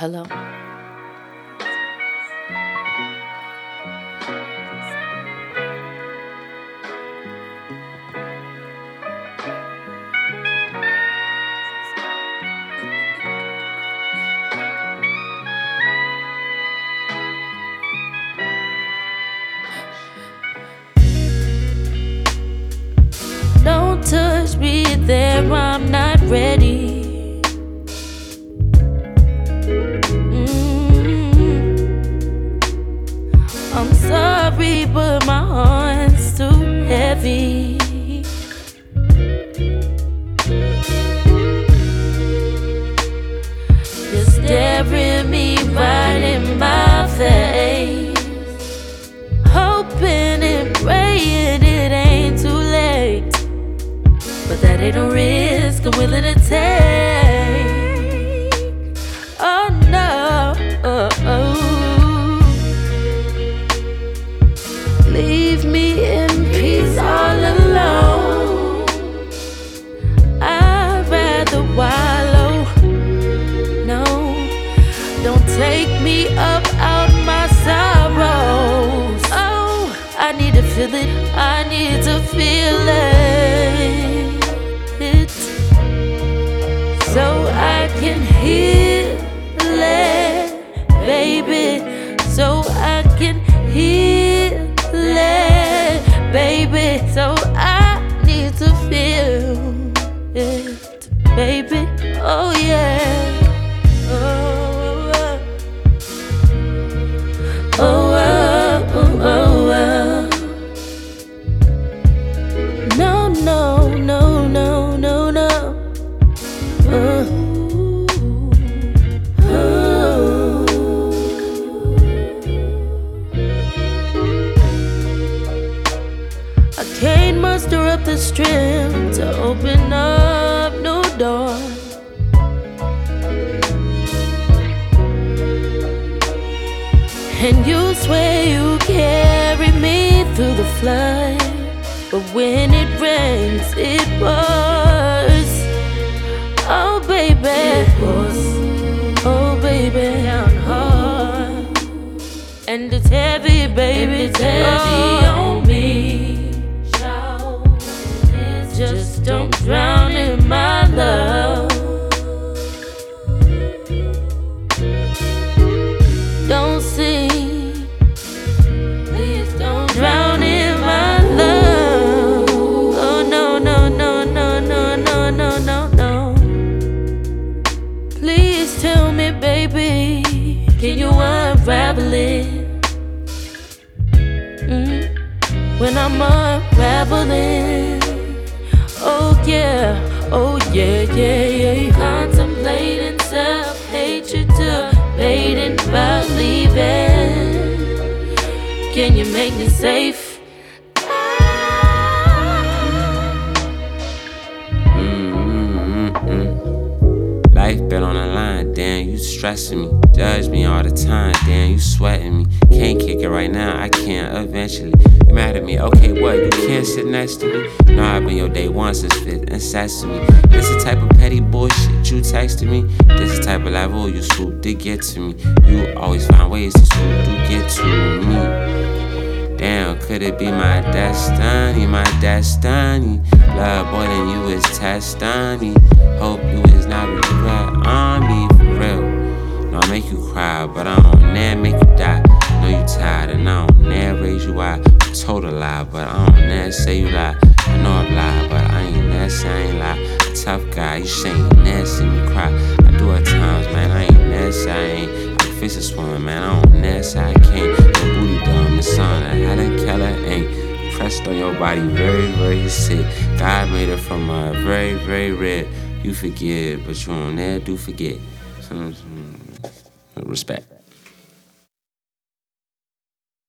Hello? Don't touch me there, I'm not ready. I'm sorry, but my heart's too heavy. You're staring me right in my face, hoping and praying it ain't too late, but that ain't a risk I'm willing to take. Oh no, leave me in peace all alone. I'd rather wallow. No, don't take me up out my sorrows. Oh, I need to feel it, I need to feel it, so I can heal it, baby, so I can heal it, baby, so I need to feel it, baby, oh yeah, oh, oh, oh, oh, oh, oh. No, no, no, no, no, no. I can't muster up the strength to open up no door. And you swear you carry me through the flood, but when it rains, it pours. Oh baby, it pours. Oh baby, down hard, and it's heavy, baby, it's heavy on me. Just don't drown in my love. Don't sing, please don't drown in my love. Oh no, no, no, no, no, no, no, no, no. Please tell me, baby, can you unravel it? When I'm unraveling, oh yeah, yeah, yeah. Contemplating self-hatred, debating about leaving. Can you make me safe? Life been on the line, damn, you stressing me. Judge me all the time, damn, you sweating me. Can't kick it right now, I can't eventually. You mad at me, okay, what, you can't sit next to me? No, I've been your day one since fifth and sesame. This the type of petty bullshit you texted me. This the type of level you swoop to get to me. You always find ways to swoop to get to me. Damn, could it be my destiny, my destiny? Love boy, then you is testing. Hope you is not regret on me, for real. No, I make you cry, but I don't never make you die. Know you tired, and I don't never raise you out. You told a lie, but I don't never say you lie. I know I lie, but I ain't never say I ain't lie. A tough guy, you say you never see me cry. I do at times, man, I ain't never say I ain't. I can fix this woman, man, I don't never say I can't. Your booty dumb, the son of Helen Keller ain't. Pressed on your body, very, very sick. God made it from a very, very red. You forgive, but you don't never do forget. Respect.